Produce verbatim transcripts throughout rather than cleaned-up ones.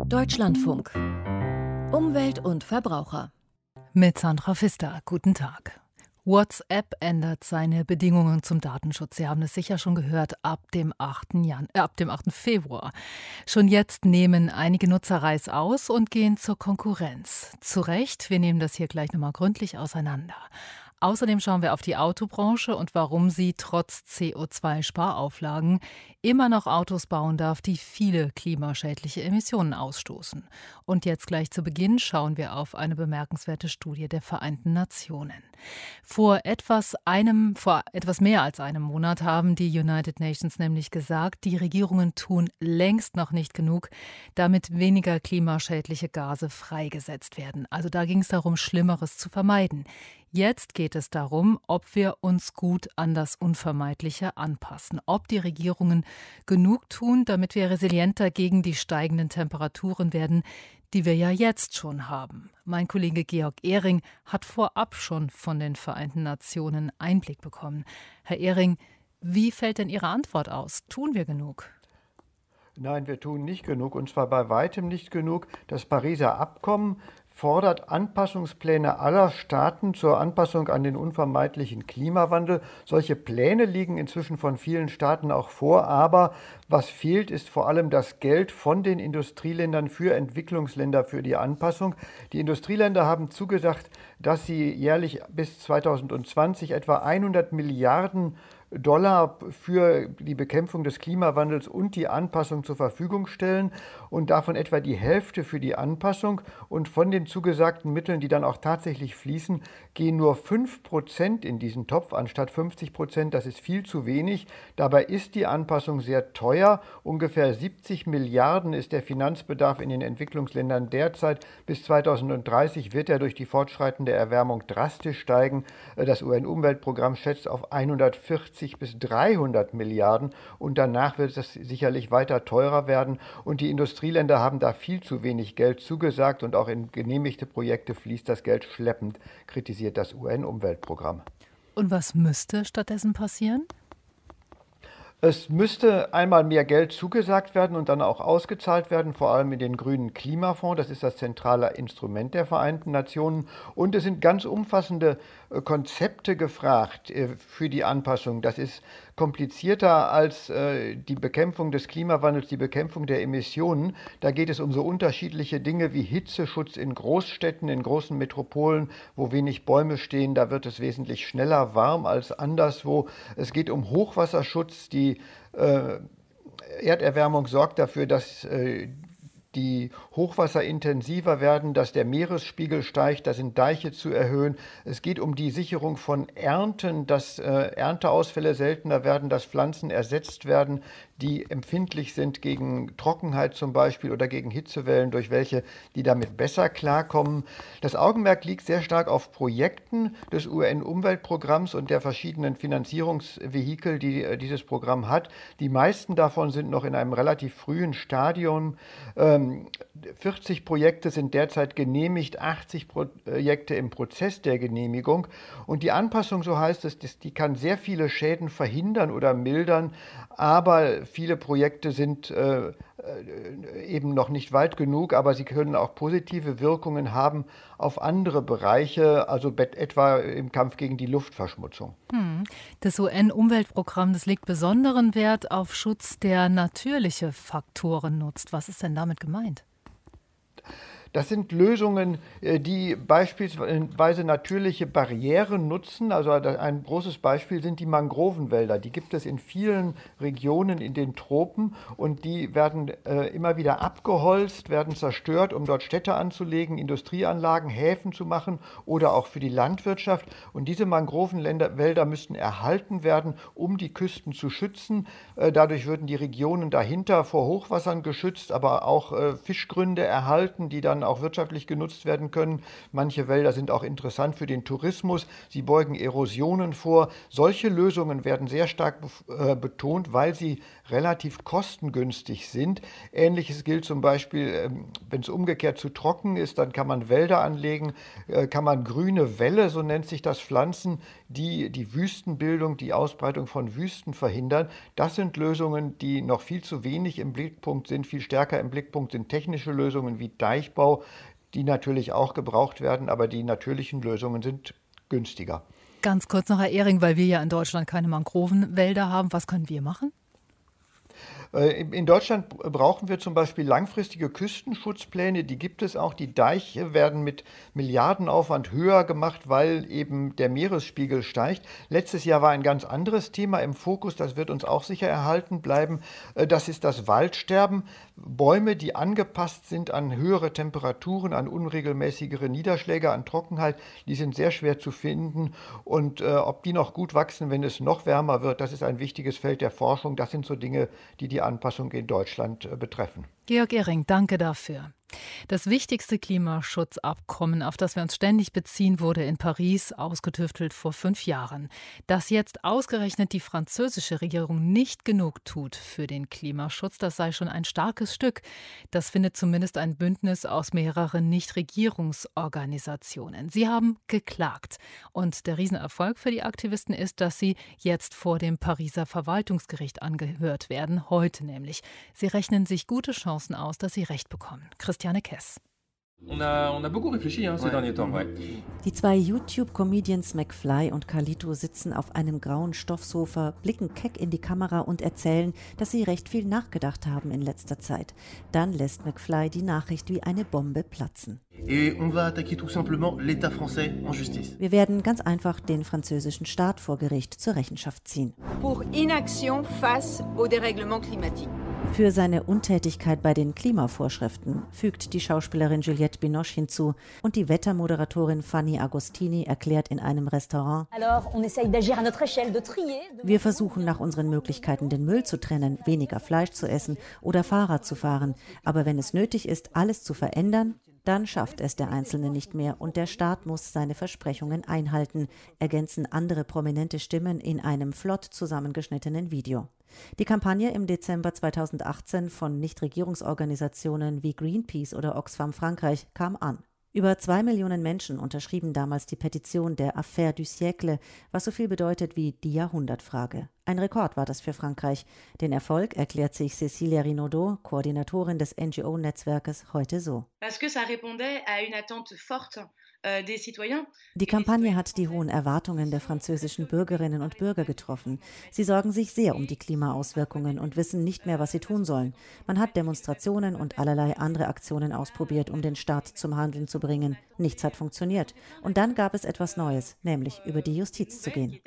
Deutschlandfunk. Umwelt und Verbraucher. Mit Sandra Pfister. Guten Tag. WhatsApp ändert seine Bedingungen zum Datenschutz. Sie haben es sicher schon gehört, ab dem achten Jan- äh, ab dem achten Februar. Schon jetzt nehmen einige Nutzer reißaus und gehen zur Konkurrenz. Zu Recht, wir nehmen das hier gleich nochmal gründlich auseinander. Außerdem schauen wir auf die Autobranche und warum sie trotz C O zwei Sparauflagen immer noch Autos bauen darf, die viele klimaschädliche Emissionen ausstoßen. Und jetzt gleich zu Beginn schauen wir auf eine bemerkenswerte Studie der Vereinten Nationen. Vor etwas einem, vor etwas mehr als einem Monat haben die United Nations nämlich gesagt, die Regierungen tun längst noch nicht genug, damit weniger klimaschädliche Gase freigesetzt werden. Also da ging es darum, Schlimmeres zu vermeiden. Jetzt geht es darum, ob wir uns gut an das Unvermeidliche anpassen, ob die Regierungen genug tun, damit wir resilienter gegen die steigenden Temperaturen werden, die wir ja jetzt schon haben. Mein Kollege Georg Ehring hat vorab schon von den Vereinten Nationen Einblick bekommen. Herr Ehring, wie fällt denn Ihre Antwort aus? Tun wir genug? Nein, wir tun nicht genug, und zwar bei weitem nicht genug. Das Pariser Abkommen fordert Anpassungspläne aller Staaten zur Anpassung an den unvermeidlichen Klimawandel. Solche Pläne liegen inzwischen von vielen Staaten auch vor, aber was fehlt, ist vor allem das Geld von den Industrieländern für Entwicklungsländer für die Anpassung. Die Industrieländer haben zugesagt, dass sie jährlich bis zweitausendzwanzig etwa hundert Milliarden Dollar für die Bekämpfung des Klimawandels und die Anpassung zur Verfügung stellen und davon etwa die Hälfte für die Anpassung. Und von den zugesagten Mitteln, die dann auch tatsächlich fließen, gehen nur fünf Prozent in diesen Topf anstatt fünfzig Prozent. Das ist viel zu wenig. Dabei ist die Anpassung sehr teuer. Ungefähr siebzig Milliarden ist der Finanzbedarf in den Entwicklungsländern derzeit. Bis zweitausenddreißig wird er durch die fortschreitende Erwärmung drastisch steigen. Das U N-Umweltprogramm schätzt auf hundertvierzig bis dreihundert Milliarden, und danach wird es sicherlich weiter teurer werden. Und die Industrieländer haben da viel zu wenig Geld zugesagt, und auch in genehmigte Projekte fließt das Geld schleppend, kritisiert das U N-Umweltprogramm. Und was müsste stattdessen passieren? Es müsste einmal mehr Geld zugesagt werden und dann auch ausgezahlt werden, vor allem in den grünen Klimafonds. Das ist das zentrale Instrument der Vereinten Nationen. Und es sind ganz umfassende Konzepte gefragt für die Anpassung. Das ist komplizierter als die Bekämpfung des Klimawandels, die Bekämpfung der Emissionen. Da geht es um so unterschiedliche Dinge wie Hitzeschutz in Großstädten, in großen Metropolen, wo wenig Bäume stehen. Da wird es wesentlich schneller warm als anderswo. Es geht um Hochwasserschutz. Die äh, Erderwärmung sorgt dafür, dass äh, die Hochwasser intensiver werden, dass der Meeresspiegel steigt, da sind Deiche zu erhöhen. Es geht um die Sicherung von Ernten, dass äh, Ernteausfälle seltener werden, dass Pflanzen ersetzt werden, die empfindlich sind gegen Trockenheit zum Beispiel oder gegen Hitzewellen, durch welche die damit besser klarkommen. Das Augenmerk liegt sehr stark auf Projekten des U N-Umweltprogramms und der verschiedenen Finanzierungsvehikel, die äh, dieses Programm hat. Die meisten davon sind noch in einem relativ frühen Stadium. Ähm, vierzig Projekte sind derzeit genehmigt, achtzig Projekte im Prozess der Genehmigung. Und die Anpassung, so heißt es, die kann sehr viele Schäden verhindern oder mildern, aber viele Projekte sind äh, eben noch nicht weit genug, aber sie können auch positive Wirkungen haben auf andere Bereiche, also etwa im Kampf gegen die Luftverschmutzung. Hm. Das U N-Umweltprogramm, das legt besonderen Wert auf Schutz, der natürliche Faktoren nutzt. Was ist denn damit gemeint? Das sind Lösungen, die beispielsweise natürliche Barrieren nutzen. Also ein großes Beispiel sind die Mangrovenwälder. Die gibt es in vielen Regionen in den Tropen, und die werden immer wieder abgeholzt, werden zerstört, um dort Städte anzulegen, Industrieanlagen, Häfen zu machen oder auch für die Landwirtschaft. Und diese Mangrovenwälder müssten erhalten werden, um die Küsten zu schützen. Dadurch würden die Regionen dahinter vor Hochwassern geschützt, aber auch Fischgründe erhalten, die dann dann auch wirtschaftlich genutzt werden können. Manche Wälder sind auch interessant für den Tourismus. Sie beugen Erosionen vor. Solche Lösungen werden sehr stark äh, betont, weil sie relativ kostengünstig sind. Ähnliches gilt zum Beispiel, äh, wenn es umgekehrt zu trocken ist, dann kann man Wälder anlegen, äh, kann man grüne Wälle, so nennt sich das, pflanzen, die die Wüstenbildung, die Ausbreitung von Wüsten verhindern. Das sind Lösungen, die noch viel zu wenig im Blickpunkt sind. Viel stärker im Blickpunkt sind technische Lösungen wie Deichbau, die natürlich auch gebraucht werden, aber die natürlichen Lösungen sind günstiger. Ganz kurz noch, Herr Ehring, weil wir ja in Deutschland keine Mangrovenwälder haben, was können wir machen? In Deutschland brauchen wir zum Beispiel langfristige Küstenschutzpläne, die gibt es auch. Die Deiche werden mit Milliardenaufwand höher gemacht, weil eben der Meeresspiegel steigt. Letztes Jahr war ein ganz anderes Thema im Fokus, das wird uns auch sicher erhalten bleiben. Das ist das Waldsterben. Bäume, die angepasst sind an höhere Temperaturen, an unregelmäßigere Niederschläge, an Trockenheit, die sind sehr schwer zu finden. Und äh, ob die noch gut wachsen, wenn es noch wärmer wird, das ist ein wichtiges Feld der Forschung. Das sind so Dinge, die die Anpassung in Deutschland äh, betreffen. Georg Ehring, danke dafür. Das wichtigste Klimaschutzabkommen, auf das wir uns ständig beziehen, wurde in Paris ausgetüftelt vor fünf Jahren. Dass jetzt ausgerechnet die französische Regierung nicht genug tut für den Klimaschutz, das sei schon ein starkes Stück. Das findet zumindest ein Bündnis aus mehreren Nichtregierungsorganisationen. Sie haben geklagt. Und der Riesenerfolg für die Aktivisten ist, dass sie jetzt vor dem Pariser Verwaltungsgericht angehört werden, heute nämlich. Sie rechnen sich gute Chancen aus, dass sie Recht bekommen. Christiane Kess. Die zwei YouTube-Comedians McFly und Carlito sitzen auf einem grauen Stoffsofa, blicken keck in die Kamera und erzählen, dass sie recht viel nachgedacht haben in letzter Zeit. Dann lässt McFly die Nachricht wie eine Bombe platzen. Wir werden ganz einfach den französischen Staat vor Gericht zur Rechenschaft ziehen. Pour inaction face au dérèglement climatique. Für seine Untätigkeit bei den Klimavorschriften fügt die Schauspielerin Juliette Binoche hinzu und die Wettermoderatorin Fanny Agostini erklärt in einem Restaurant: Wir versuchen nach unseren Möglichkeiten den Müll zu trennen, weniger Fleisch zu essen oder Fahrrad zu fahren. Aber wenn es nötig ist, alles zu verändern, dann schafft es der Einzelne nicht mehr und der Staat muss seine Versprechungen einhalten, ergänzen andere prominente Stimmen in einem flott zusammengeschnittenen Video. Die Kampagne im Dezember zweitausendachtzehn von Nichtregierungsorganisationen wie Greenpeace oder Oxfam Frankreich kam an. Über zwei Millionen Menschen unterschrieben damals die Petition der Affaire du siècle, was so viel bedeutet wie die Jahrhundertfrage. Ein Rekord war das für Frankreich. Den Erfolg erklärt sich Cécilia Rinaudot, Koordinatorin des N G O-Netzwerkes, heute so. Parce que ça répondait à une attente forte. Die Kampagne hat die hohen Erwartungen der französischen Bürgerinnen und Bürger getroffen. Sie sorgen sich sehr um die Klimaauswirkungen und wissen nicht mehr, was sie tun sollen. Man hat Demonstrationen und allerlei andere Aktionen ausprobiert, um den Staat zum Handeln zu bringen. Nichts hat funktioniert. Und dann gab es etwas Neues, nämlich über die Justiz zu gehen.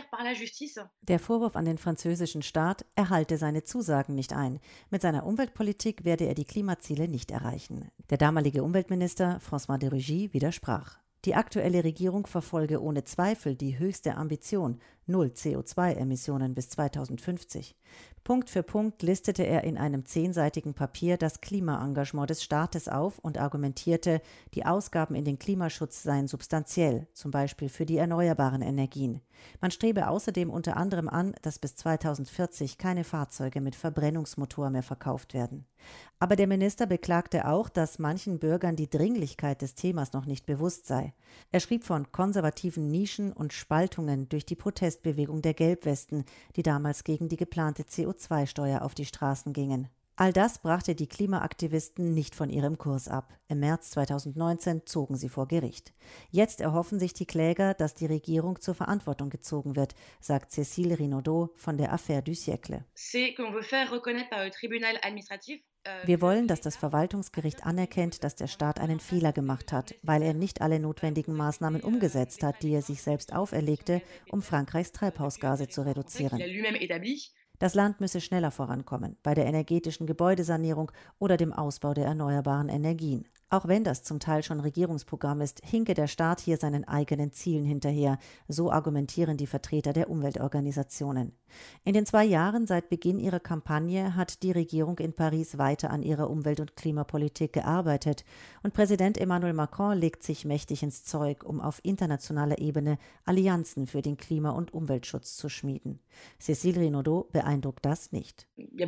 Der Vorwurf an den französischen Staat, er halte seine Zusagen nicht ein. Mit seiner Umweltpolitik werde er die Klimaziele nicht erreichen. Der damalige Umweltminister François de Rugy widersprach. Die aktuelle Regierung verfolge ohne Zweifel die höchste Ambition, null C O zwei Emissionen bis zweitausendfünfzig. Punkt für Punkt listete er in einem zehnseitigen Papier das Klimaengagement des Staates auf und argumentierte, die Ausgaben in den Klimaschutz seien substanziell, zum Beispiel für die erneuerbaren Energien. Man strebe außerdem unter anderem an, dass bis zweitausendvierzig keine Fahrzeuge mit Verbrennungsmotor mehr verkauft werden. Aber der Minister beklagte auch, dass manchen Bürgern die Dringlichkeit des Themas noch nicht bewusst sei. Er schrieb von konservativen Nischen und Spaltungen durch die Protestbewegung der Gelbwesten, die damals gegen die geplante C O zwei Steuer auf die Straßen gingen. All das brachte die Klimaaktivisten nicht von ihrem Kurs ab. Im März zweitausendneunzehn zogen sie vor Gericht. Jetzt erhoffen sich die Kläger, dass die Regierung zur Verantwortung gezogen wird, sagt Cécile Rinaudot von der Affaire du siècle. Wir wollen, dass das Verwaltungsgericht anerkennt, dass der Staat einen Fehler gemacht hat, weil er nicht alle notwendigen Maßnahmen umgesetzt hat, die er sich selbst auferlegte, um Frankreichs Treibhausgase zu reduzieren. Das Land müsse schneller vorankommen, bei der energetischen Gebäudesanierung oder dem Ausbau der erneuerbaren Energien. Auch wenn das zum Teil schon Regierungsprogramm ist, hinke der Staat hier seinen eigenen Zielen hinterher, so argumentieren die Vertreter der Umweltorganisationen. In den zwei Jahren seit Beginn ihrer Kampagne hat die Regierung in Paris weiter an ihrer Umwelt- und Klimapolitik gearbeitet und Präsident Emmanuel Macron legt sich mächtig ins Zeug, um auf internationaler Ebene Allianzen für den Klima- und Umweltschutz zu schmieden. Cécile Renaudot beeindruckt das nicht.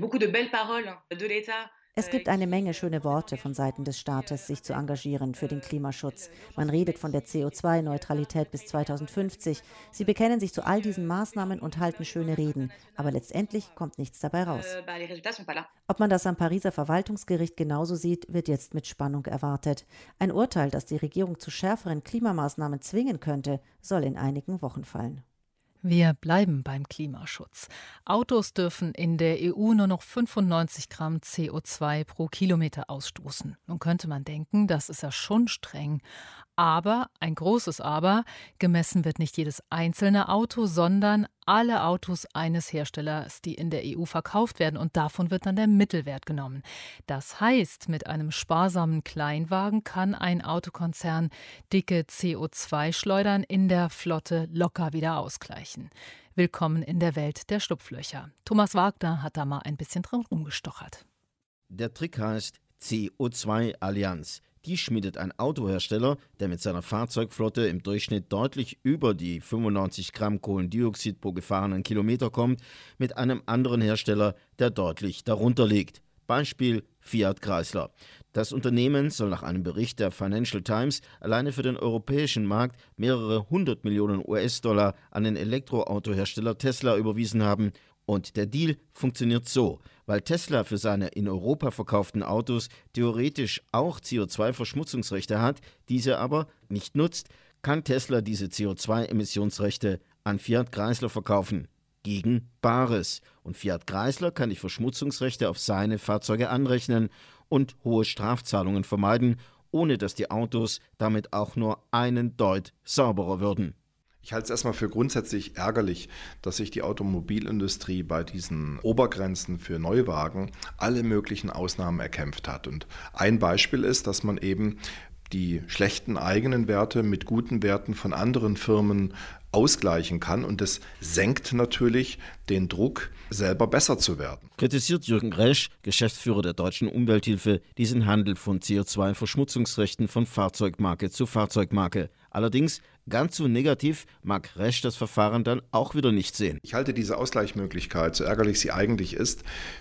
Es gibt eine Menge schöne Worte von Seiten des Staates, sich zu engagieren für den Klimaschutz. Man redet von der C O zwei Neutralität bis zweitausendfünfzig. Sie bekennen sich zu all diesen Maßnahmen und halten schöne Reden. Aber letztendlich kommt nichts dabei raus. Ob man das am Pariser Verwaltungsgericht genauso sieht, wird jetzt mit Spannung erwartet. Ein Urteil, das die Regierung zu schärferen Klimamaßnahmen zwingen könnte, soll in einigen Wochen fallen. Wir bleiben beim Klimaschutz. Autos dürfen in der E U nur noch fünfundneunzig Gramm C O zwei pro Kilometer ausstoßen. Nun könnte man denken, das ist ja schon streng. Aber, ein großes Aber, gemessen wird nicht jedes einzelne Auto, sondern alle Autos eines Herstellers, die in der E U verkauft werden. Und davon wird dann der Mittelwert genommen. Das heißt, mit einem sparsamen Kleinwagen kann ein Autokonzern dicke C O zwei Schleudern in der Flotte locker wieder ausgleichen. Willkommen in der Welt der Schlupflöcher. Thomas Wagner hat da mal ein bisschen drin rumgestochert. Der Trick heißt C O zwei Allianz. Die schmiedet ein Autohersteller, der mit seiner Fahrzeugflotte im Durchschnitt deutlich über die fünfundneunzig Gramm Kohlendioxid pro gefahrenen Kilometer kommt, mit einem anderen Hersteller, der deutlich darunter liegt. Beispiel Fiat Chrysler. Das Unternehmen soll nach einem Bericht der Financial Times alleine für den europäischen Markt mehrere hundert Millionen U S-Dollar an den Elektroautohersteller Tesla überwiesen haben. Und der Deal funktioniert so, weil Tesla für seine in Europa verkauften Autos theoretisch auch C O zwei Verschmutzungsrechte hat, diese aber nicht nutzt, kann Tesla diese C O zwei Emissionsrechte an Fiat Chrysler verkaufen. Gegen Bares. Und Fiat Chrysler kann die Verschmutzungsrechte auf seine Fahrzeuge anrechnen und hohe Strafzahlungen vermeiden, ohne dass die Autos damit auch nur einen Deut sauberer würden. Ich halte es erstmal für grundsätzlich ärgerlich, dass sich die Automobilindustrie bei diesen Obergrenzen für Neuwagen alle möglichen Ausnahmen erkämpft hat. Und ein Beispiel ist, dass man eben die schlechten eigenen Werte mit guten Werten von anderen Firmen ausgleichen kann. Und das senkt natürlich den Druck, selber besser zu werden. Kritisiert Jürgen Resch, Geschäftsführer der Deutschen Umwelthilfe, diesen Handel von C O zwei Verschmutzungsrechten von Fahrzeugmarke zu Fahrzeugmarke. Allerdings, ganz so negativ mag Resch das Verfahren dann auch wieder nicht sehen. Ich halte diese Ausgleichsmöglichkeit, so ärgerlich sie eigentlich ist,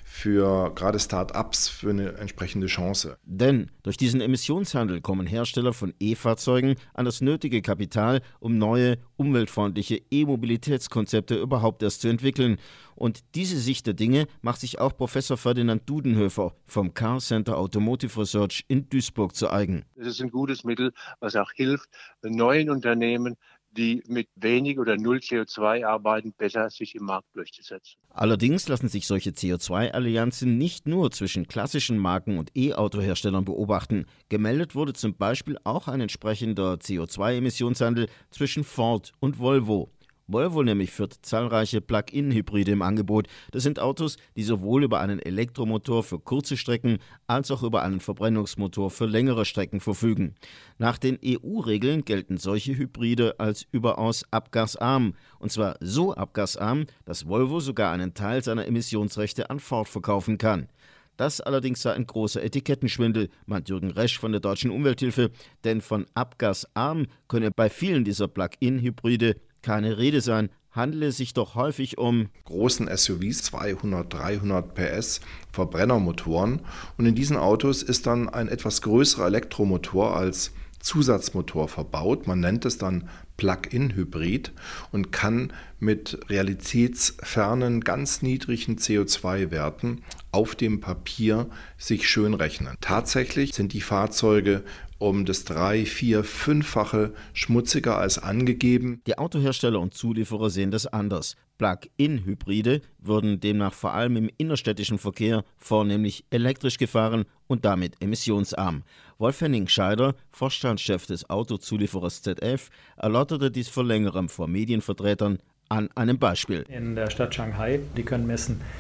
für gerade Start-ups für eine entsprechende Chance. Denn durch diesen Emissionshandel kommen Hersteller von E-Fahrzeugen an das nötige Kapital, um neue, umweltfreundliche E-Mobilitätskonzepte überhaupt erst zu entwickeln. Und diese Sicht der Dinge macht sich auch Professor Ferdinand Dudenhöfer vom Car Center Automotive Research in Duisburg zu eigen. Es ist ein gutes Mittel, was auch hilft, neuen Unternehmen, die mit wenig oder null C O zwei arbeiten, besser sich im Markt durchzusetzen. Allerdings lassen sich solche C O zwei Allianzen nicht nur zwischen klassischen Marken und E-Auto-Herstellern beobachten. Gemeldet wurde zum Beispiel auch ein entsprechender C O zwei Emissionshandel zwischen Ford und Volvo. Volvo nämlich führt zahlreiche Plug-in-Hybride im Angebot. Das sind Autos, die sowohl über einen Elektromotor für kurze Strecken als auch über einen Verbrennungsmotor für längere Strecken verfügen. Nach den E U-Regeln gelten solche Hybride als überaus abgasarm. Und zwar so abgasarm, dass Volvo sogar einen Teil seiner Emissionsrechte an Ford verkaufen kann. Das allerdings sei ein großer Etikettenschwindel, meint Jürgen Resch von der Deutschen Umwelthilfe, denn von abgasarm könne bei vielen dieser Plug-in-Hybride keine Rede sein, handele es sich doch häufig um großen S U Vs, zweihundert, dreihundert P S, Verbrennermotoren. Und in diesen Autos ist dann ein etwas größerer Elektromotor als Zusatzmotor verbaut. Man nennt es dann Plug-in-Hybrid und kann mit realitätsfernen, ganz niedrigen C O zwei Werten auf dem Papier sich schön rechnen. Tatsächlich sind die Fahrzeuge um das drei-, vier-, fünffache schmutziger als angegeben. Die Autohersteller und Zulieferer sehen das anders. Plug-in-Hybride würden demnach vor allem im innerstädtischen Verkehr vornehmlich elektrisch gefahren und damit emissionsarm. Wolf Henning-Scheider, Vorstandschef des Autozulieferers Z F, erläuterte dies vor längerem vor Medienvertretern an einem Beispiel. In der Stadt Shanghai, die können messen,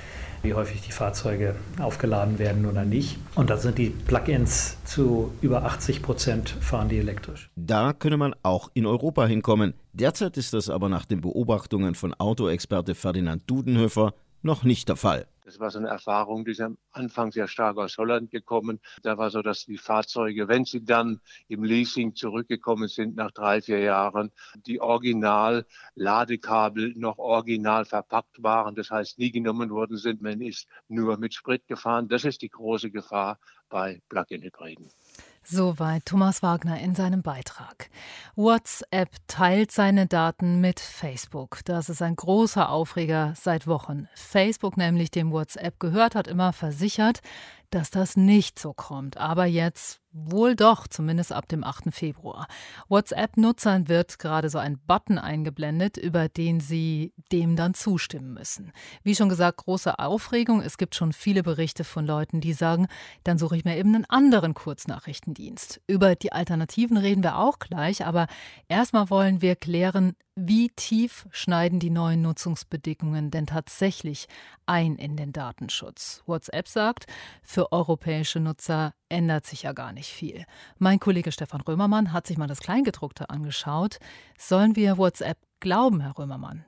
wie häufig die Fahrzeuge aufgeladen werden oder nicht. Und da sind die Plug-ins zu über achtzig Prozent fahren die elektrisch. Da könne man auch in Europa hinkommen. Derzeit ist das aber nach den Beobachtungen von Autoexperte Ferdinand Dudenhöfer noch nicht der Fall. Das war so eine Erfahrung, die ist am Anfang sehr stark aus Holland gekommen. Da war so, dass die Fahrzeuge, wenn sie dann im Leasing zurückgekommen sind nach drei, vier Jahren, die Original-Ladekabel noch original verpackt waren. Das heißt, nie genommen worden sind. Man ist nur mit Sprit gefahren. Das ist die große Gefahr bei Plug-in-Hybriden. Soweit Thomas Wagner in seinem Beitrag. WhatsApp teilt seine Daten mit Facebook. Das ist ein großer Aufreger seit Wochen. Facebook, nämlich dem WhatsApp gehört, hat immer versichert, dass das nicht so kommt. Aber jetzt wohl doch, zumindest ab dem achten Februar. WhatsApp-Nutzern wird gerade so ein Button eingeblendet, über den sie dem dann zustimmen müssen. Wie schon gesagt, große Aufregung. Es gibt schon viele Berichte von Leuten, die sagen, dann suche ich mir eben einen anderen Kurznachrichtendienst. Über die Alternativen reden wir auch gleich, aber erstmal wollen wir klären, wie tief schneiden die neuen Nutzungsbedingungen denn tatsächlich ein in den Datenschutz? WhatsApp sagt, für europäische Nutzer ändert sich ja gar nicht viel. Mein Kollege Stefan Römermann hat sich mal das Kleingedruckte angeschaut. Sollen wir WhatsApp glauben, Herr Römermann?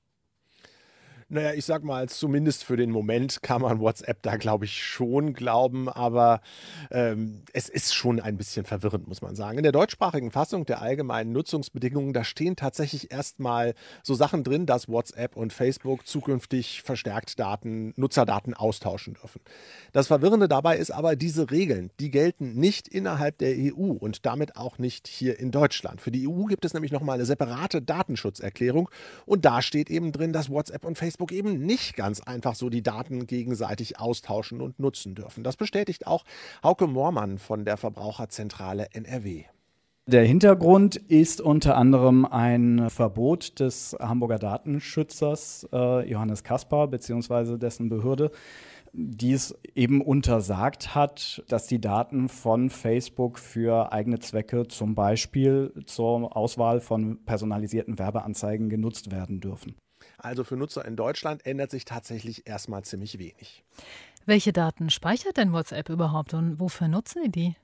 Naja, ich sag mal, zumindest für den Moment kann man WhatsApp da, glaube ich, schon glauben, aber ähm, es ist schon ein bisschen verwirrend, muss man sagen. In der deutschsprachigen Fassung der allgemeinen Nutzungsbedingungen, da stehen tatsächlich erstmal so Sachen drin, dass WhatsApp und Facebook zukünftig verstärkt Daten, Nutzerdaten austauschen dürfen. Das Verwirrende dabei ist aber, diese Regeln, die gelten nicht innerhalb der E U und damit auch nicht hier in Deutschland. Für die E U gibt es nämlich nochmal eine separate Datenschutzerklärung und da steht eben drin, dass WhatsApp und Facebook eben nicht ganz einfach so die Daten gegenseitig austauschen und nutzen dürfen. Das bestätigt auch Hauke Moormann von der Verbraucherzentrale N R W. Der Hintergrund ist unter anderem ein Verbot des Hamburger Datenschützers äh, Johannes Kaspar bzw. dessen Behörde, die es eben untersagt hat, dass die Daten von Facebook für eigene Zwecke, zum Beispiel zur Auswahl von personalisierten Werbeanzeigen, genutzt werden dürfen. Also für Nutzer in Deutschland ändert sich tatsächlich erstmal ziemlich wenig. Welche Daten speichert denn WhatsApp überhaupt und wofür nutzen die die?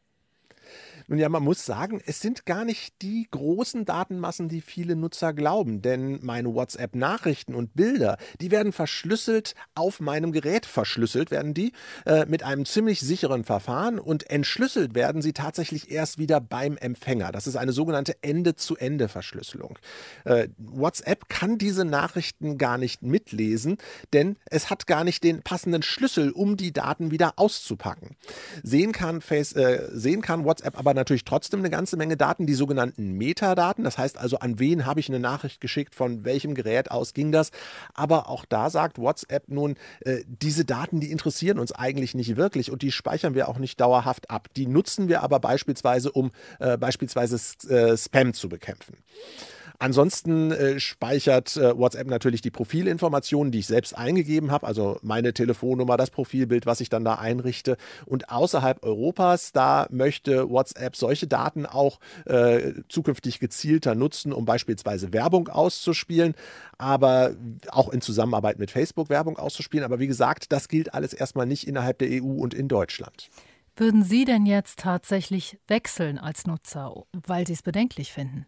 Nun ja, man muss sagen, es sind gar nicht die großen Datenmassen, die viele Nutzer glauben, denn meine WhatsApp-Nachrichten und Bilder, die werden verschlüsselt auf meinem Gerät, verschlüsselt werden die äh, mit einem ziemlich sicheren Verfahren und entschlüsselt werden sie tatsächlich erst wieder beim Empfänger. Das ist eine sogenannte Ende-zu-Ende-Verschlüsselung. Äh, WhatsApp kann diese Nachrichten gar nicht mitlesen, denn es hat gar nicht den passenden Schlüssel, um die Daten wieder auszupacken. Sehen kann, Face, äh, sehen kann WhatsApp aber natürlich trotzdem eine ganze Menge Daten, die sogenannten Metadaten. Das heißt also, an wen habe ich eine Nachricht geschickt, von welchem Gerät aus ging das. Aber auch da sagt WhatsApp nun, äh, diese Daten, die interessieren uns eigentlich nicht wirklich und die speichern wir auch nicht dauerhaft ab. Die nutzen wir aber beispielsweise, um äh, beispielsweise äh, Spam zu bekämpfen. Ansonsten äh, speichert äh, WhatsApp natürlich die Profilinformationen, die ich selbst eingegeben habe, also meine Telefonnummer, das Profilbild, was ich dann da einrichte. Und außerhalb Europas, da möchte WhatsApp solche Daten auch äh, zukünftig gezielter nutzen, um beispielsweise Werbung auszuspielen, aber auch in Zusammenarbeit mit Facebook Werbung auszuspielen. Aber wie gesagt, das gilt alles erstmal nicht innerhalb der E U und in Deutschland. Würden Sie denn jetzt tatsächlich wechseln als Nutzer, weil Sie es bedenklich finden?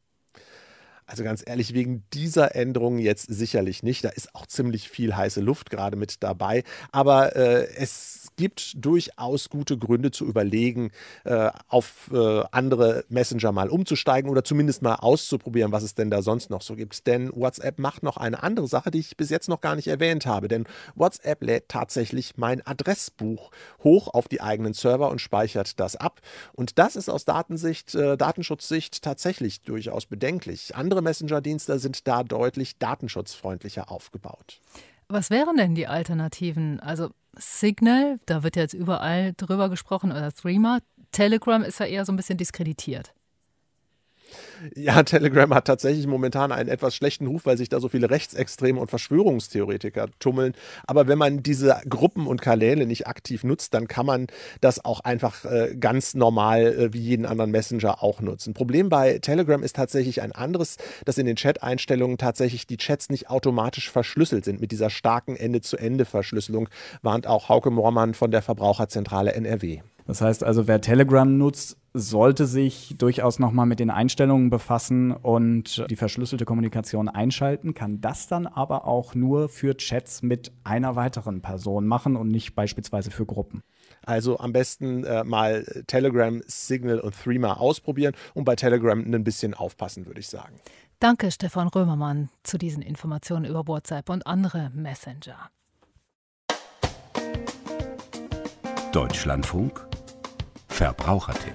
Also ganz ehrlich, wegen dieser Änderung jetzt sicherlich nicht. Da ist auch ziemlich viel heiße Luft gerade mit dabei. Aber äh, es gibt durchaus gute Gründe zu überlegen, äh, auf äh, andere Messenger mal umzusteigen oder zumindest mal auszuprobieren, was es denn da sonst noch so gibt. Denn WhatsApp macht noch eine andere Sache, die ich bis jetzt noch gar nicht erwähnt habe. Denn WhatsApp lädt tatsächlich mein Adressbuch hoch auf die eigenen Server und speichert das ab. Und das ist aus Datensicht, äh, Datenschutzsicht tatsächlich durchaus bedenklich. Andere Messenger-Dienste sind da deutlich datenschutzfreundlicher aufgebaut. Was wären denn die Alternativen? Also Signal, da wird jetzt überall drüber gesprochen, oder Threema. Telegram ist ja eher so ein bisschen diskreditiert. Ja, Telegram hat tatsächlich momentan einen etwas schlechten Ruf, weil sich da so viele Rechtsextreme und Verschwörungstheoretiker tummeln. Aber wenn man diese Gruppen und Kanäle nicht aktiv nutzt, dann kann man das auch einfach äh, ganz normal äh, wie jeden anderen Messenger auch nutzen. Problem bei Telegram ist tatsächlich ein anderes, dass in den Chat-Einstellungen tatsächlich die Chats nicht automatisch verschlüsselt sind. Mit dieser starken Ende-zu-Ende-Verschlüsselung warnt auch Hauke Moormann von der Verbraucherzentrale N R W. Das heißt also, wer Telegram nutzt, sollte sich durchaus nochmal mit den Einstellungen befassen und die verschlüsselte Kommunikation einschalten, kann das dann aber auch nur für Chats mit einer weiteren Person machen und nicht beispielsweise für Gruppen. Also am besten äh, mal Telegram, Signal und Threema ausprobieren und bei Telegram ein bisschen aufpassen, würde ich sagen. Danke, Stefan Römermann, zu diesen Informationen über WhatsApp und andere Messenger. Deutschlandfunk Verbrauchertipp.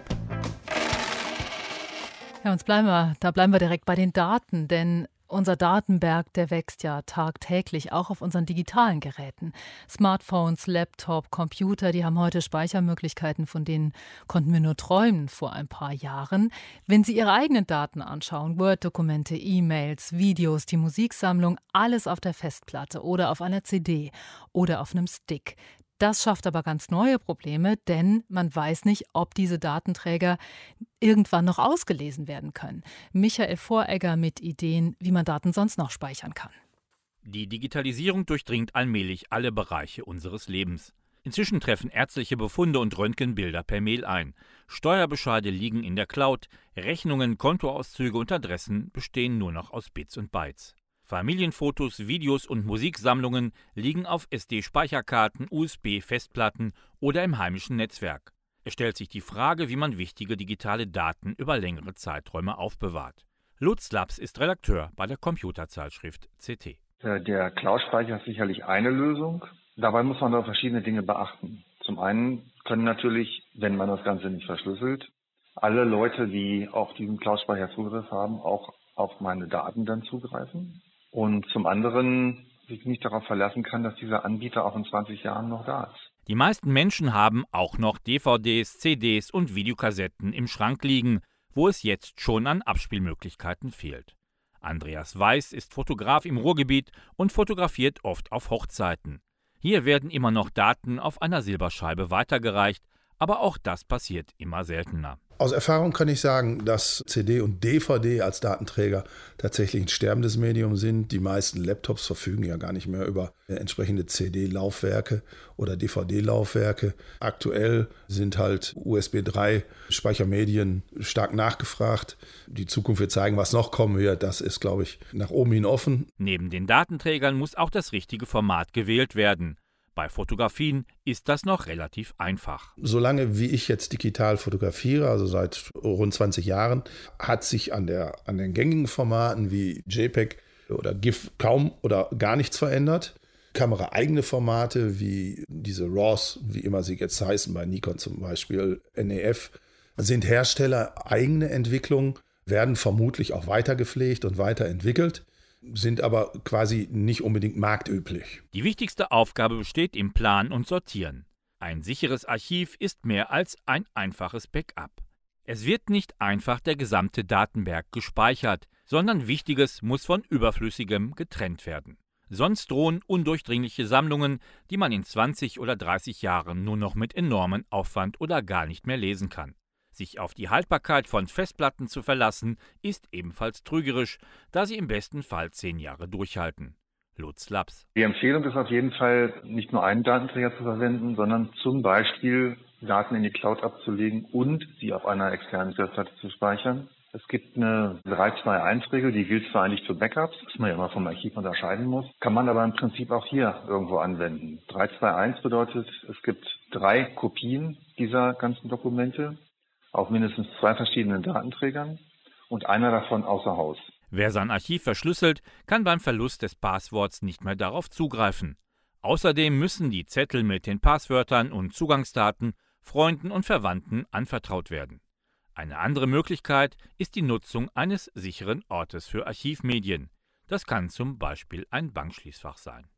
Ja, uns bleiben wir, da bleiben wir direkt bei den Daten, denn unser Datenberg, der wächst ja tagtäglich, auch auf unseren digitalen Geräten. Smartphones, Laptop, Computer, die haben heute Speichermöglichkeiten, von denen konnten wir nur träumen vor ein paar Jahren. Wenn Sie Ihre eigenen Daten anschauen, Word-Dokumente, E-Mails, Videos, die Musiksammlung, alles auf der Festplatte oder auf einer C D oder auf einem Stick. Das schafft aber ganz neue Probleme, denn man weiß nicht, ob diese Datenträger irgendwann noch ausgelesen werden können. Michael Voregger mit Ideen, wie man Daten sonst noch speichern kann. Die Digitalisierung durchdringt allmählich alle Bereiche unseres Lebens. Inzwischen treffen ärztliche Befunde und Röntgenbilder per Mail ein. Steuerbescheide liegen in der Cloud, Rechnungen, Kontoauszüge und Adressen bestehen nur noch aus Bits und Bytes. Familienfotos, Videos und Musiksammlungen liegen auf S D-Speicherkarten, U S B-Festplatten oder im heimischen Netzwerk. Es stellt sich die Frage, wie man wichtige digitale Daten über längere Zeiträume aufbewahrt. Lutz Laps ist Redakteur bei der Computerzeitschrift C T. Der Cloud-Speicher ist sicherlich eine Lösung. Dabei muss man da verschiedene Dinge beachten. Zum einen können natürlich, wenn man das Ganze nicht verschlüsselt, alle Leute, die auf diesen Cloud-Speicher Zugriff haben, auch auf meine Daten dann zugreifen. Und zum anderen sich nicht darauf verlassen kann, dass dieser Anbieter auch in zwanzig Jahren noch da ist. Die meisten Menschen haben auch noch D V Ds, C Ds und Videokassetten im Schrank liegen, wo es jetzt schon an Abspielmöglichkeiten fehlt. Andreas Weiß ist Fotograf im Ruhrgebiet und fotografiert oft auf Hochzeiten. Hier werden immer noch Daten auf einer Silberscheibe weitergereicht, aber auch das passiert immer seltener. Aus Erfahrung kann ich sagen, dass C D und D V D als Datenträger tatsächlich ein sterbendes Medium sind. Die meisten Laptops verfügen ja gar nicht mehr über entsprechende C D-Laufwerke oder D V D-Laufwerke. Aktuell sind halt U S B drei Speichermedien stark nachgefragt. Die Zukunft wird zeigen, was noch kommen wird. Das ist, glaube ich, nach oben hin offen. Neben den Datenträgern muss auch das richtige Format gewählt werden. Bei Fotografien ist das noch relativ einfach. Solange wie ich jetzt digital fotografiere, also seit rund zwanzig Jahren, hat sich an, der, an den gängigen Formaten wie JPEG oder GIF kaum oder gar nichts verändert. Kamera-eigene Formate wie diese RAWs, wie immer sie jetzt heißen, bei Nikon zum Beispiel N E F, sind herstellereigene Entwicklungen, werden vermutlich auch weitergepflegt und weiterentwickelt, sind aber quasi nicht unbedingt marktüblich. Die wichtigste Aufgabe besteht im Planen und Sortieren. Ein sicheres Archiv ist mehr als ein einfaches Backup. Es wird nicht einfach der gesamte Datenberg gespeichert, sondern Wichtiges muss von Überflüssigem getrennt werden. Sonst drohen undurchdringliche Sammlungen, die man in zwanzig oder dreißig Jahren nur noch mit enormem Aufwand oder gar nicht mehr lesen kann. Sich auf die Haltbarkeit von Festplatten zu verlassen, ist ebenfalls trügerisch, da sie im besten Fall zehn Jahre durchhalten. Lutz Laps. Die Empfehlung ist auf jeden Fall, nicht nur einen Datenträger zu verwenden, sondern zum Beispiel Daten in die Cloud abzulegen und sie auf einer externen Festplatte zu speichern. Es gibt eine drei zwei eins Regel, die gilt zwar eigentlich für Backups, was man ja immer vom Archiv unterscheiden muss, kann man aber im Prinzip auch hier irgendwo anwenden. drei zwei eins bedeutet, es gibt drei Kopien dieser ganzen Dokumente auf mindestens zwei verschiedenen Datenträgern und einer davon außer Haus. Wer sein Archiv verschlüsselt, kann beim Verlust des Passworts nicht mehr darauf zugreifen. Außerdem müssen die Zettel mit den Passwörtern und Zugangsdaten Freunden und Verwandten anvertraut werden. Eine andere Möglichkeit ist die Nutzung eines sicheren Ortes für Archivmedien. Das kann zum Beispiel ein Bankschließfach sein.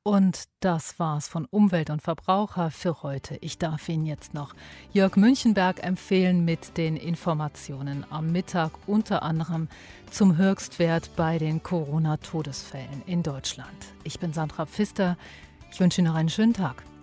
Und das war's von Umwelt und Verbraucher für heute. Ich darf Ihnen jetzt noch Jörg Münchenberg empfehlen mit den Informationen am Mittag, unter anderem zum Höchstwert bei den Corona-Todesfällen in Deutschland. Ich bin Sandra Pfister. Ich wünsche Ihnen noch einen schönen Tag.